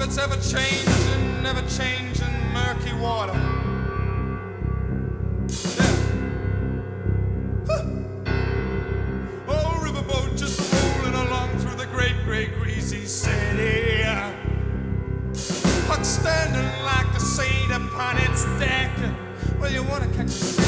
What's ever changing, never changing, murky water. Yeah. Huh. Oh, riverboat just rolling along through the great, great, greasy city. Huck standing like a saint upon its deck. Well, you wanna catch